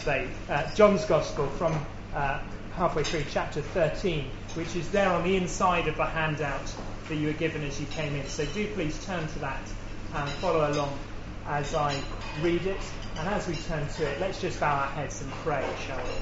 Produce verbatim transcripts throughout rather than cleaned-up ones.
today, uh, John's Gospel from uh, halfway through chapter thirteen, which is there on the inside of the handout that you were given as you came in. So do please turn to that and follow along as I read it. And as we turn to it, let's just bow our heads and pray, shall we?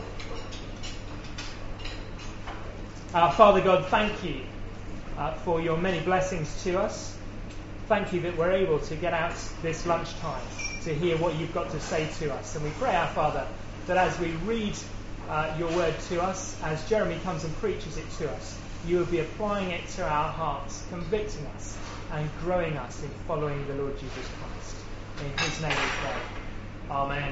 Our Father God, thank you uh, for your many blessings to us. Thank you that we're able to get out this lunchtime to hear what you've got to say to us. And we pray, our Father, that as we read uh, your word to us, as Jeremy comes and preaches it to us, you will be applying it to our hearts, convicting us and growing us in following the Lord Jesus Christ. In his name we pray. Amen.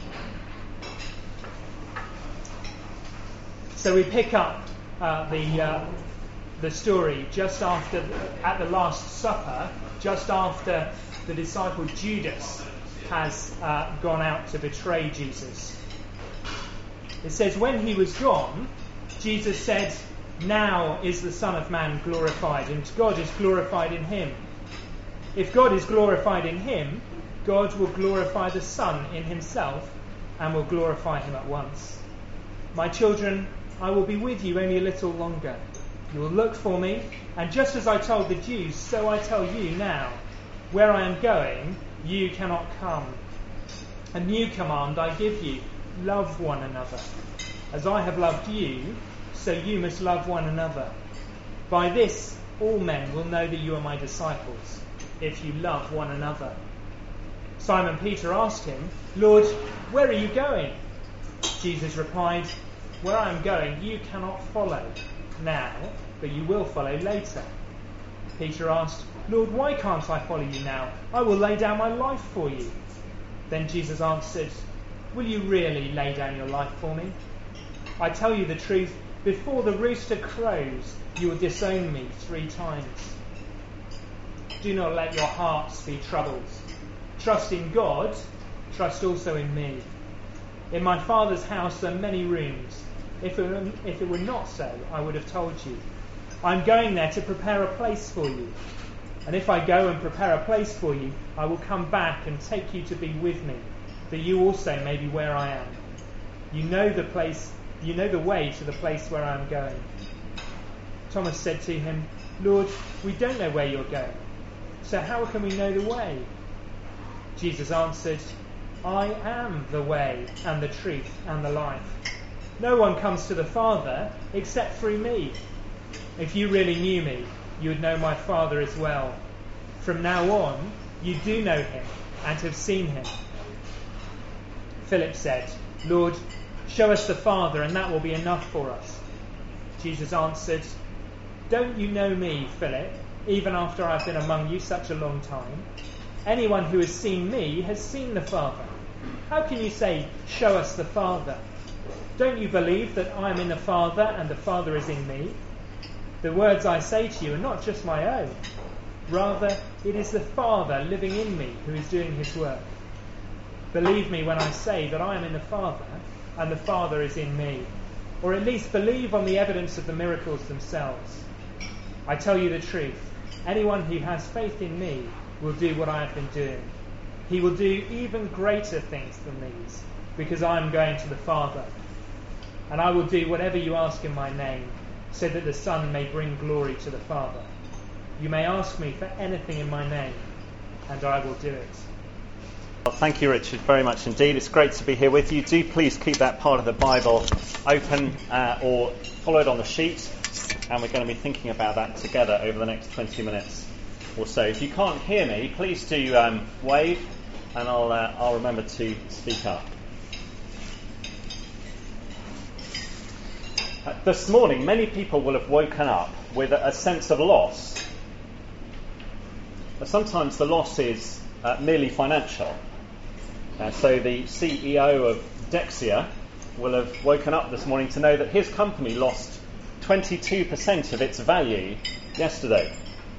So we pick up uh, the uh, the story just after, at the Last Supper, just after the disciple Judas has uh, gone out to betray Jesus. It says, when he was gone, Jesus said, "Now is the Son of Man glorified, and God is glorified in him. If God is glorified in him, God will glorify the Son in himself, and will glorify him at once. My children, I will be with you only a little longer. You will look for me, and just as I told the Jews, so I tell you now, where I am going, you cannot come. A new command I give you, love one another. As I have loved you, so you must love one another. By this all men will know that you are my disciples, if you love one another." Simon Peter asked him, "Lord, where are you going?" Jesus replied, "Where I am going you cannot follow now, but you will follow later." Peter asked, "Lord, why can't I follow you now? I will lay down my life for you." Then Jesus answered, "Will you really lay down your life for me? I tell you the truth, before the rooster crows, you will disown me three times. Do not let your hearts be troubled. Trust in God, trust also in me. In my Father's house are many rooms. If it, were, if it were not so, I would have told you. I'm going there to prepare a place for you. And if I go and prepare a place for you, I will come back and take you to be with me, that you also may be where I am. You know the place, you know the way to the place where I am going." Thomas said to him, "Lord, we don't know where you're going, so how can we know the way?" Jesus answered, "I am the way and the truth and the life. No one comes to the Father except through me. If you really knew me, you would know my Father as well. From now on, you do know him and have seen him." Philip said, "Lord, show us the Father, and that will be enough for us." Jesus answered, "Don't you know me, Philip, even after I've been among you such a long time? Anyone who has seen me has seen the Father. How can you say, 'Show us the Father'? Don't you believe that I am in the Father and the Father is in me? The words I say to you are not just my own. Rather, it is the Father living in me who is doing his work. Believe me when I say that I am in the Father and the Father is in me. Or at least believe on the evidence of the miracles themselves. I tell you the truth. Anyone who has faith in me will do what I have been doing. He will do even greater things than these, because I am going to the Father. And I will do whatever you ask in my name, so that the Son may bring glory to the Father. You may ask me for anything in my name, and I will do it." Well, thank you, Richard, very much indeed. It's great to be here with you. Do please keep that part of the Bible open uh, or follow it on the sheet, and we're going to be thinking about that together over the next twenty minutes or so. If you can't hear me, please do um, wave, and I'll uh, I'll remember to speak up. Uh, this morning, many people will have woken up with a, a sense of loss. But sometimes the loss is uh, merely financial. Uh, so the C E O of Dexia will have woken up this morning to know that his company lost twenty-two percent of its value yesterday.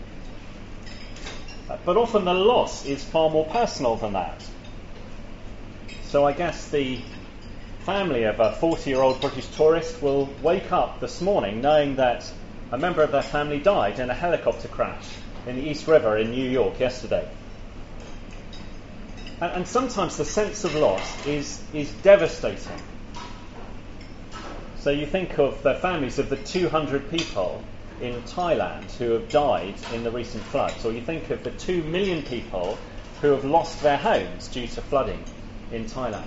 Uh, but often the loss is far more personal than that. So I guess the family of a forty-year-old British tourist will wake up this morning knowing that a member of their family died in a helicopter crash in the East River in New York yesterday. And, and sometimes the sense of loss is, is devastating. So you think of the families of the two hundred people in Thailand who have died in the recent floods, or you think of the two million people who have lost their homes due to flooding in Thailand.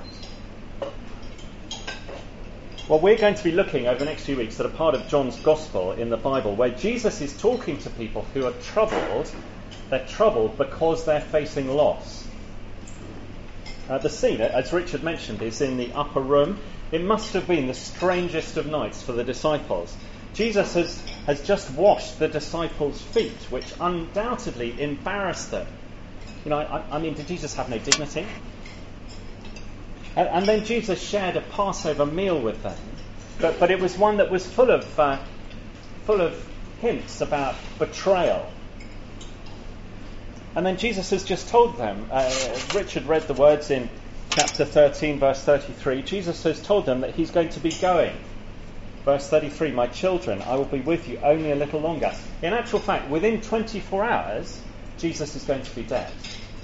Well, we're going to be looking over the next few weeks at a part of John's Gospel in the Bible where Jesus is talking to people who are troubled. They're troubled because they're facing loss. Uh, the scene, as Richard mentioned, is in the upper room. It must have been the strangest of nights for the disciples. Jesus has, has just washed the disciples' feet, which undoubtedly embarrassed them. You know, I, I mean, did Jesus have no dignity? And, and then Jesus shared a Passover meal with them, but, but it was one that was full of uh, full of hints about betrayal. And then Jesus has just told them, uh, Richard read the words in chapter thirteen, verse thirty-three, Jesus has told them that he's going to be going. Verse thirty-three, my children, I will be with you only a little longer. In actual fact, within twenty-four hours, Jesus is going to be dead.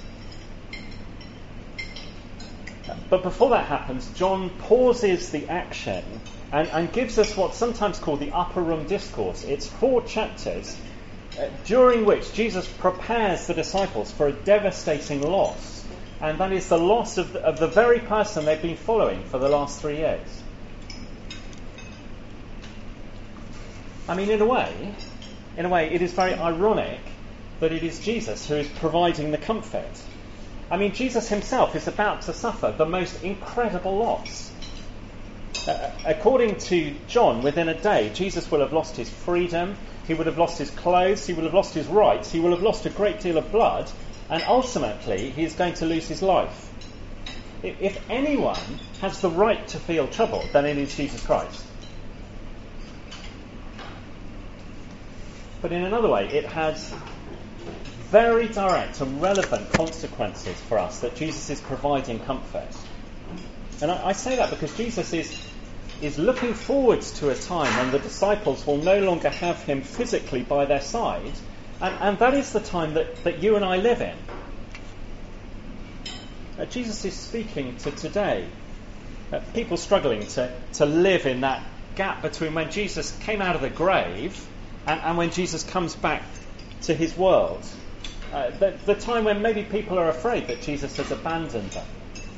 But before that happens, John pauses the action and, and gives us what's sometimes called the upper room discourse. It's four chapters uh, during which Jesus prepares the disciples for a devastating loss. And that is the loss of the, of the very person they've been following for the last three years. I mean, in a way, in a way, it is very ironic that it is Jesus who is providing the comfort. I mean, Jesus himself is about to suffer the most incredible loss. Uh, according to John, within a day, Jesus will have lost his freedom, he would have lost his clothes, he will have lost his rights, he will have lost a great deal of blood, and ultimately he is going to lose his life. If anyone has the right to feel troubled, then it is Jesus Christ. But in another way, it has very direct and relevant consequences for us that Jesus is providing comfort. And I, I say that because Jesus is, is looking forward to a time when the disciples will no longer have him physically by their side, and, and that is the time that, that you and I live in. Uh, Jesus is speaking to today. Uh, people struggling to, to live in that gap between when Jesus came out of the grave and, and when Jesus comes back to his world. Uh, the, the time when maybe people are afraid that Jesus has abandoned them.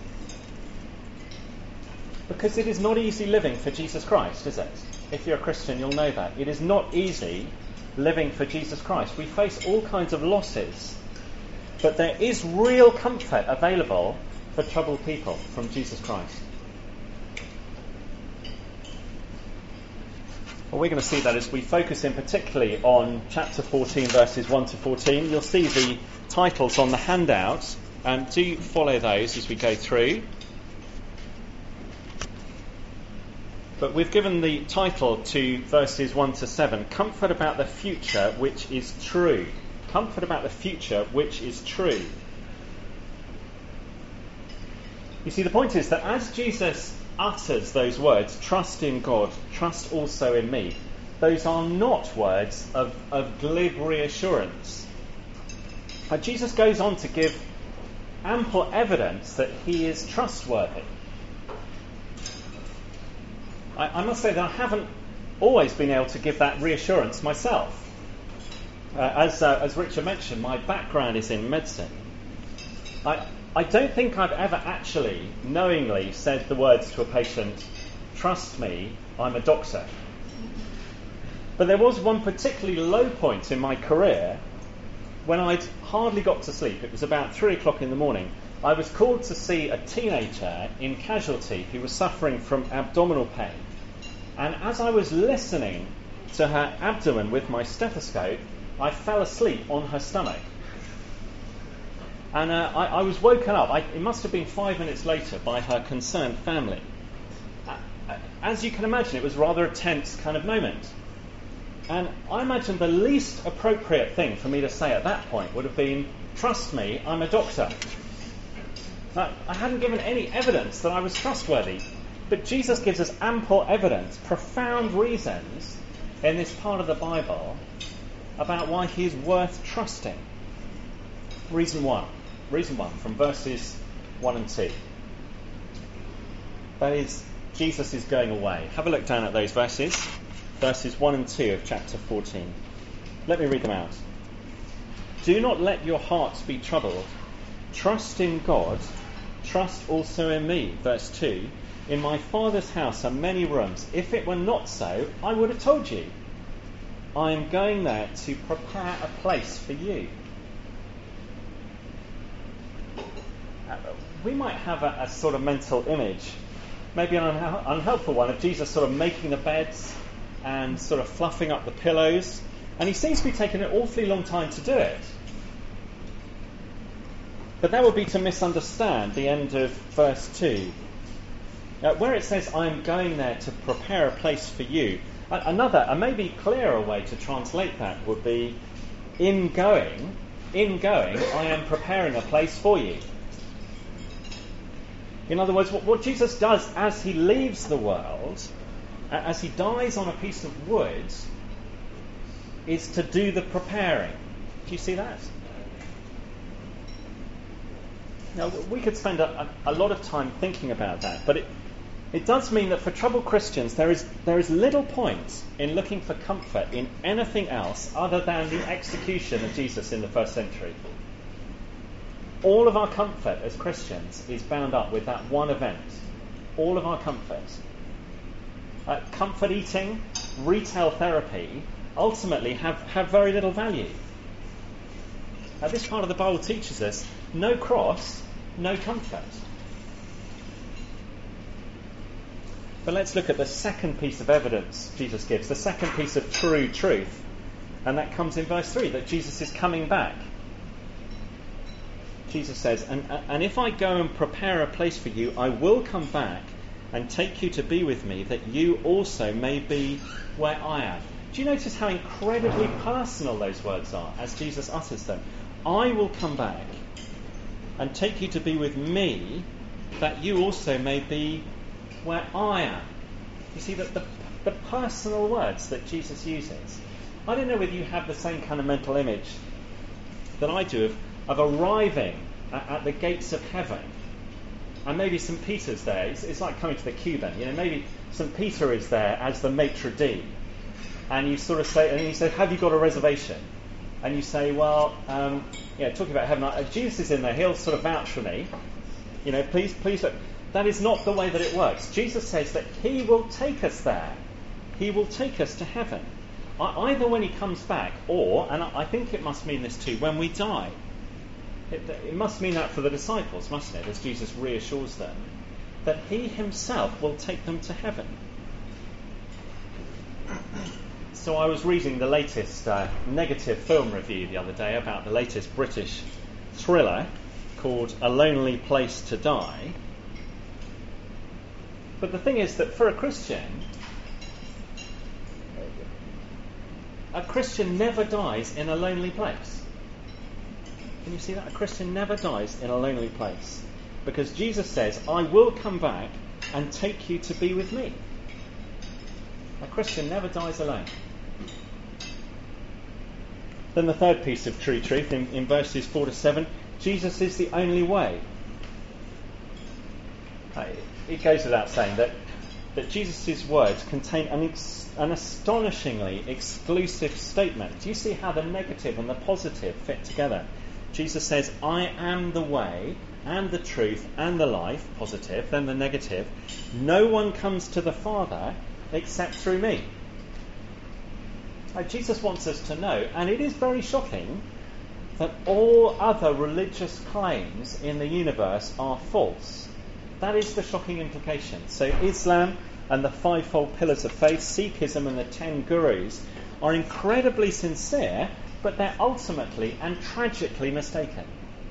Because it is not easy living for Jesus Christ, is it? If you're a Christian, you'll know that. It is not easy living for Jesus Christ. We face all kinds of losses. But there is real comfort available for troubled people from Jesus Christ. Well, we're going to see that as we focus in particularly on chapter fourteen, verses one to fourteen. You'll see the titles on the handout, and do follow those as we go through. But we've given the title to verses one to seven, Comfort about the Future Which is True. Comfort about the future which is true. You see, the point is that as Jesus utters those words, trust in God, trust also in me, those are not words of, of glib reassurance. And Jesus goes on to give ample evidence that he is trustworthy. I, I must say that I haven't always been able to give that reassurance myself. Uh, as, uh, as Richard mentioned, my background is in medicine. I, I don't think I've ever actually knowingly said the words to a patient, trust me, I'm a doctor. But there was one particularly low point in my career when I'd hardly got to sleep. It was about three o'clock in the morning. I was called to see a teenager in casualty who was suffering from abdominal pain. And as I was listening to her abdomen with my stethoscope, I fell asleep on her stomach. And uh, I, I was woken up, I, it must have been five minutes later, by her concerned family. Uh, as you can imagine, it was rather a tense kind of moment. And I imagine the least appropriate thing for me to say at that point would have been, trust me, I'm a doctor. Now, I hadn't given any evidence that I was trustworthy, but Jesus gives us ample evidence, profound reasons in this part of the Bible about why he is worth trusting. Reason one. Reason one, from verses one and two. That is, Jesus is going away. Have a look down at those verses, verses one and two of chapter fourteen. Let me read them out. Do not let your hearts be troubled. Trust in God. Trust also in me. Verse two. In my Father's house are many rooms. If it were not so, I would have told you. I am going there to prepare a place for you. Uh, we might have a, a sort of mental image, maybe an unha- unhelpful one, of Jesus sort of making the beds and sort of fluffing up the pillows. And he seems to be taking an awfully long time to do it. But that would be to misunderstand the end of verse two. Uh, where it says, I am going there to prepare a place for you. Uh, another, a maybe clearer way to translate that would be, in going, in going, I am preparing a place for you. In other words, what, what Jesus does as he leaves the world, uh, as he dies on a piece of wood, is to do the preparing. Do you see that? Now, we could spend a, a, a lot of time thinking about that, but it, it does mean that for troubled Christians, there is there is little point in looking for comfort in anything else other than the execution of Jesus in the first century. All of our comfort as Christians is bound up with that one event. All of our comfort. Uh, comfort eating, retail therapy, ultimately have, have very little value. Now, this part of the Bible teaches us no cross, no comfort. But let's look at the second piece of evidence Jesus gives, the second piece of true truth, and that comes in verse three, that Jesus is coming back. Jesus says, and, and if I go and prepare a place for you, I will come back and take you to be with me, that you also may be where I am. Do you notice how incredibly personal those words are as Jesus utters them? I will come back and take you to be with me, that you also may be where I am. You see that the, the personal words that Jesus uses. I don't know whether you have the same kind of mental image that I do of, of arriving at, at the gates of heaven, and maybe Saint Peter's there. It's, it's like coming to the Cuban. You know, maybe Saint Peter is there as the maitre d', and you sort of say, and he says, "Have you got a reservation?" And you say, well, um, yeah, talking about heaven, uh, Jesus is in there, he'll sort of vouch for me. You know, please, please look. That is not the way that it works. Jesus says that he will take us there. He will take us to heaven. I, either when he comes back, or, and I, I think it must mean this too, when we die. It, it must mean that for the disciples, mustn't it, as Jesus reassures them, that he himself will take them to heaven. So I was reading the latest uh, negative film review the other day about the latest British thriller called A Lonely Place to Die. But the thing is that for a Christian, a Christian never dies in a lonely place. Can you see that? A Christian never dies in a lonely place. Because Jesus says, I will come back and take you to be with me. A Christian never dies alone. Then the third piece of true truth in, in verses four to seven, Jesus is the only way. Uh, it goes without saying that, that Jesus' words contain an, ex, an astonishingly exclusive statement. Do you see how the negative and the positive fit together? Jesus says, I am the way and the truth and the life, positive, then the negative. No one comes to the Father except through me. Now, Jesus wants us to know, and it is very shocking, that all other religious claims in the universe are false. That is the shocking implication. So Islam and the fivefold pillars of faith, Sikhism and the ten gurus, are incredibly sincere, but they're ultimately and tragically mistaken.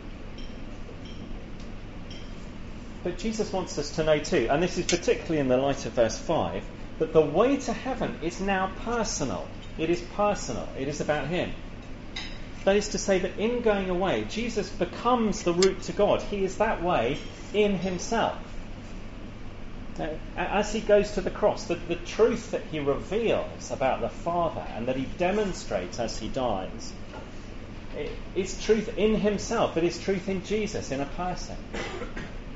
But Jesus wants us to know too, and this is particularly in the light of verse five, that the way to heaven is now personal. It is personal. It is about him. That is to say that in going away, Jesus becomes the route to God. He is that way in himself. Now, as he goes to the cross, the, the truth that he reveals about the Father and that he demonstrates as he dies, it, it's truth in himself. It is truth in Jesus, in a person.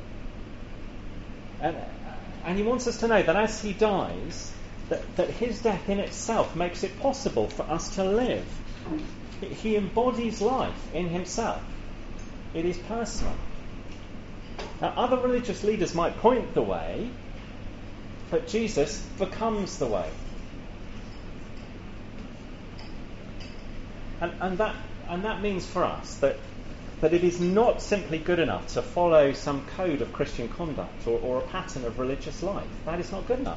And, and he wants us to know that as he dies, that, that his death in itself makes it possible for us to live. He embodies life in himself. It is personal. Now, other religious leaders might point the way, but Jesus becomes the way. And, and that and that means for us that, that it is not simply good enough to follow some code of Christian conduct or, or a pattern of religious life. That is not good enough.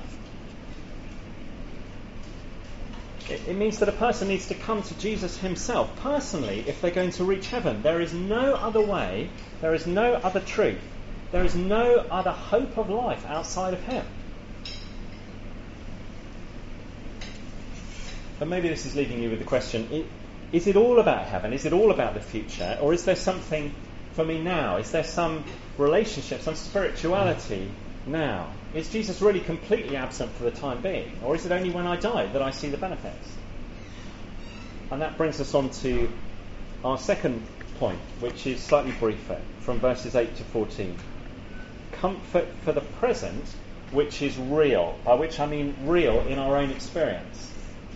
It, it means that a person needs to come to Jesus himself personally if they're going to reach heaven. There is no other way, there is no other truth, there is no other hope of life outside of him. But maybe this is leaving you with the question, is it all about heaven? Is it all about the future? Or is there something for me now? Is there some relationship, some spirituality now? Is Jesus really completely absent for the time being? Or is it only when I die that I see the benefits? And that brings us on to our second point, which is slightly briefer, from verses eight to fourteen. Comfort for the present, which is real, by which I mean real in our own experience.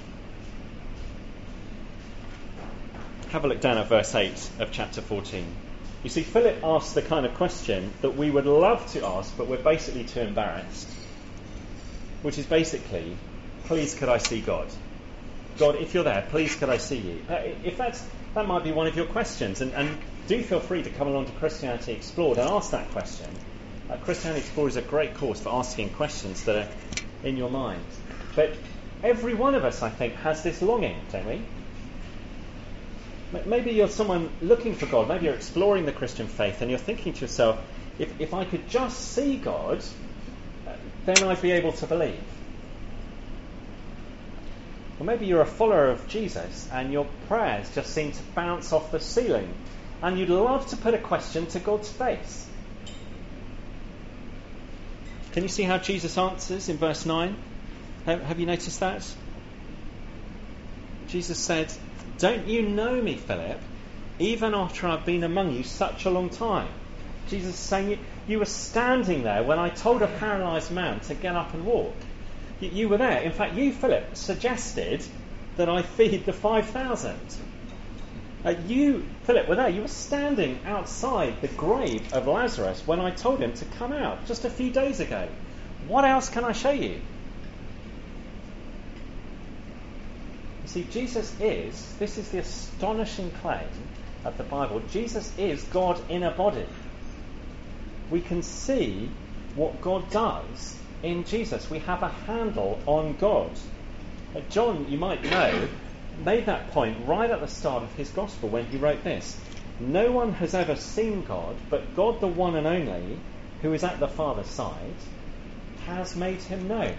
Have a look down at verse eight of chapter fourteen. You see, Philip asks the kind of question that we would love to ask, but we're basically too embarrassed. Which is basically, please could I see God? God, if you're there, please could I see you? If that's, that might be one of your questions, and, and do feel free to come along to Christianity Explored and ask that question. Uh, Christianity Explored is a great course for asking questions that are in your mind. But every one of us, I think, has this longing, don't we? Maybe you're someone looking for God, maybe you're exploring the Christian faith and you're thinking to yourself, if, if I could just see God, then I'd be able to believe. Or maybe you're a follower of Jesus and your prayers just seem to bounce off the ceiling and you'd love to put a question to God's face. Can you see how Jesus answers in verse nine? Have, have you noticed that? Jesus said, "Don't you know me, Philip, even after I've been among you such a long time?" Jesus is saying, you, you were standing there when I told a paralysed man to get up and walk. You, you were there. In fact, you, Philip, suggested that I feed the five thousand. Uh, you, Philip, were there. You were standing outside the grave of Lazarus when I told him to come out just a few days ago. What else can I show you? See, Jesus is, this is the astonishing claim of the Bible, Jesus is God in a body. We can see what God does in Jesus. We have a handle on God. Uh, John, you might know, made that point right at the start of his gospel when he wrote this. No one has ever seen God, but God, the one and only, who is at the Father's side, has made him known.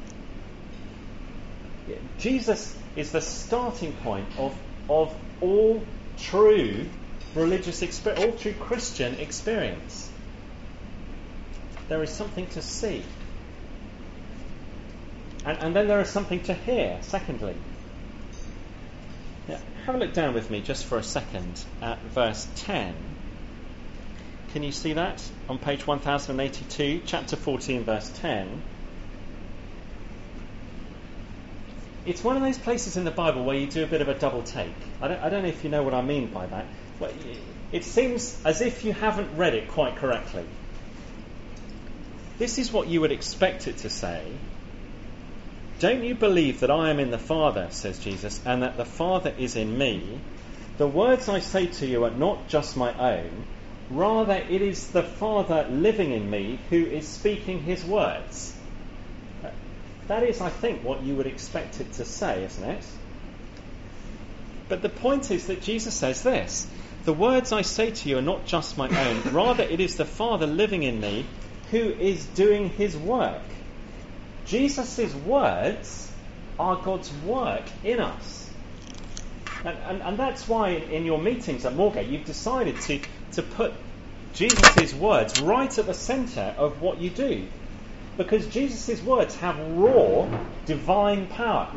Jesus is the starting point of, of all true religious experience, all true Christian experience. There is something to see. And, and then there is something to hear, secondly. Now, have a look down with me just for a second at verse ten. Can you see that? On page one thousand eighty-two, chapter fourteen, verse ten. It's one of those places in the Bible where you do a bit of a double take. I don't, I don't know if you know what I mean by that. But it seems as if you haven't read it quite correctly. This is what you would expect it to say. Don't you believe that I am in the Father, says Jesus, and that the Father is in me? The words I say to you are not just my own. Rather, it is the Father living in me who is speaking his words. That is, I think, what you would expect it to say, isn't it? But the point is that Jesus says this. The words I say to you are not just my own. Rather, it is the Father living in me who is doing his work. Jesus' words are God's work in us. And, and, and that's why in your meetings at Moorgate you've decided to, to put Jesus' words right at the centre of what you do. Because Jesus' words have raw, divine power.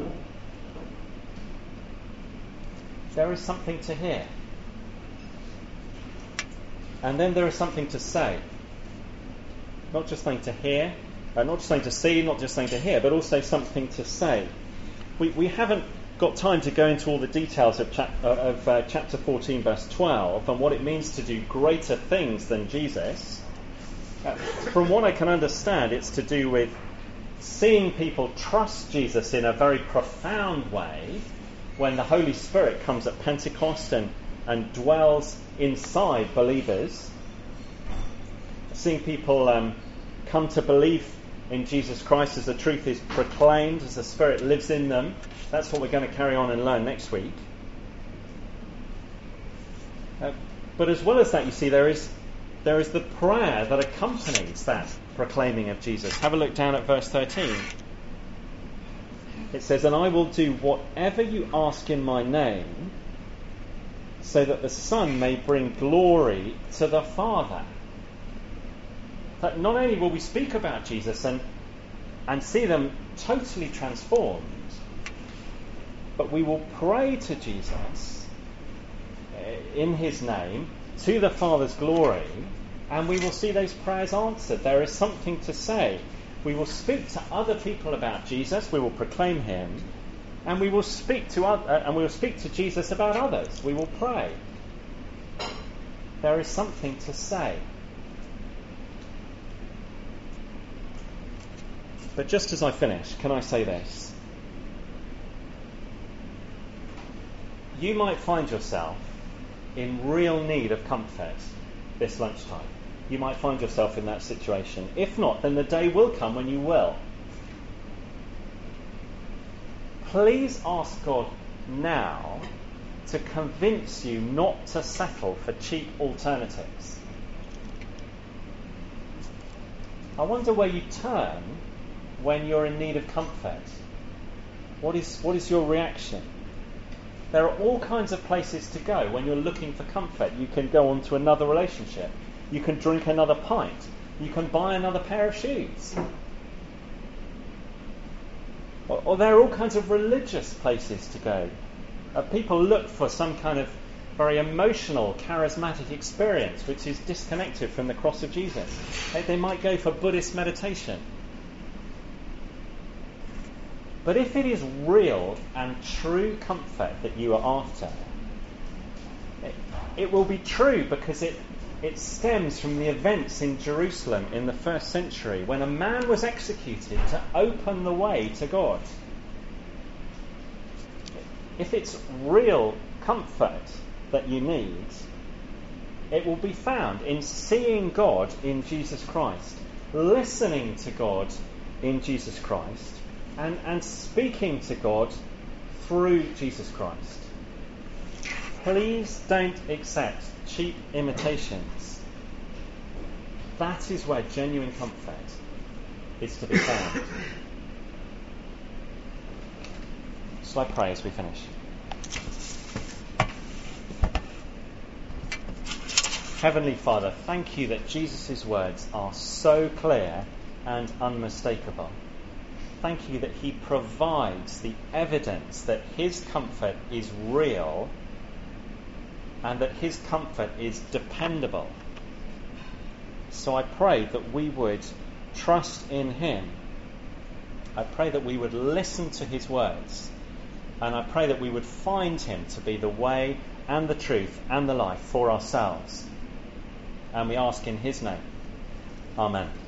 There is something to hear. And then there is something to say. Not just something to hear, uh, not just something to see, not just something to hear, but also something to say. We, we haven't got time to go into all the details of, chap- uh, of uh, chapter fourteen, verse twelve, and what it means to do greater things than Jesus. Uh, from what I can understand, it's to do with seeing people trust Jesus in a very profound way when the Holy Spirit comes at Pentecost and, and dwells inside believers. Seeing people um, come to believe in Jesus Christ as the truth is proclaimed, as the Spirit lives in them. That's what we're going to carry on and learn next week. Uh, but as well as that, you see, there is there is the prayer that accompanies that proclaiming of Jesus. Have a look down at verse thirteen. It says, "And I will do whatever you ask in my name, so that the Son may bring glory to the Father." That not only will we speak about Jesus and and see them totally transformed, but we will pray to Jesus in his name to the Father's glory, and we will see those prayers answered. There is something to say. We will speak to other people about Jesus. We will proclaim him, and we will speak to other, uh, and we will speak to Jesus about others. We will pray. There is something to say. But just as I finish, can I say this? You might find yourself in real need of comfort this lunchtime. You might find yourself in that situation. If not, then the day will come when you will. Please ask God now to convince you not to settle for cheap alternatives. I wonder where you turn when you're in need of comfort. What is what is your reaction? There are all kinds of places to go when you're looking for comfort. You can go on to another relationship. You can drink another pint. You can buy another pair of shoes. Or, or there are all kinds of religious places to go. Uh, people look for some kind of very emotional, charismatic experience which is disconnected from the cross of Jesus. They, they might go for Buddhist meditation. But if it is real and true comfort that you are after, it, it will be true because it, it stems from the events in Jerusalem in the first century when a man was executed to open the way to God. If it's real comfort that you need, it will be found in seeing God in Jesus Christ, listening to God in Jesus Christ, And, and speaking to God through Jesus Christ. Please don't accept cheap imitations. That is where genuine comfort is to be found. Shall I pray as we finish? Heavenly Father, thank you that Jesus' words are so clear and unmistakable. Thank you that he provides the evidence that his comfort is real and that his comfort is dependable. So I pray that we would trust in him. I pray that we would listen to his words. And I pray that we would find him to be the way and the truth and the life for ourselves. And we ask in his name. Amen.